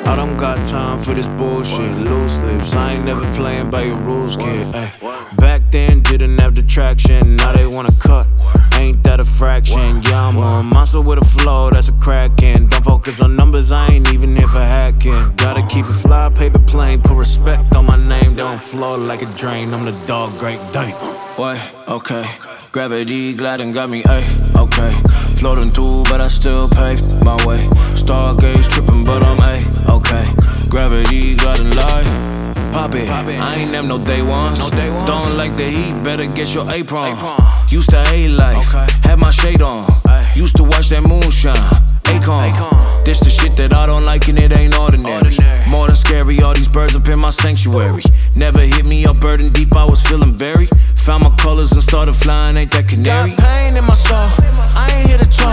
I don't got time for this bullshit. Loose lips, I ain't never playing by your rules, kid. Ay. Back then didn't have the traction, now they wanna cut. Ain't that a fraction? Yeah, I'm a monster with a flow, that's a crackin'. Don't focus on numbers, I ain't even here for hacking. Gotta keep it fly, paper plane, put respect on my name. Don't flow like a drain, I'm the dog, Great Dane. What? Okay. Gravity gliding got me, ayy, okay. Floating through, but I still paved my way. Stargaze tripping, but I'm okay. Gravity gliding light. Pop it, I ain't never no day ones. Don't like the heat, better get your apron. Used to hate life, had my shade on. Used to watch that moonshine, Akon. This the shit that I don't like and it ain't ordinary. More than scary, all these birds up in my sanctuary. Never hit me up burden deep, I was feeling buried. Found my colors and started flying, ain't that canary? Got pain in my soul, I ain't here to talk.